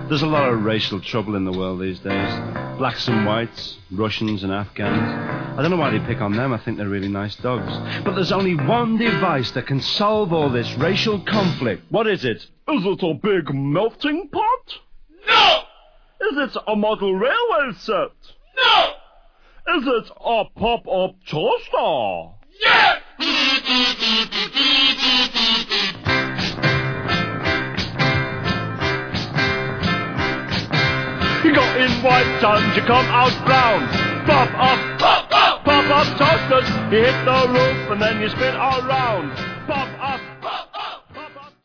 There's a lot of racial trouble in the world these days. Blacks and whites, Russians and Afghans. I don't know why they pick on them. I think they're really nice dogs. But there's only one device that can solve all this racial conflict. What is it? Is it a big melting pot? No! Is it a model railway set? No! Is it a pop-up toaster? Yes! You go in white and you come out brown. Pop-up, Pop, pop! pop-up toasters. You hit the roof and then you spin around.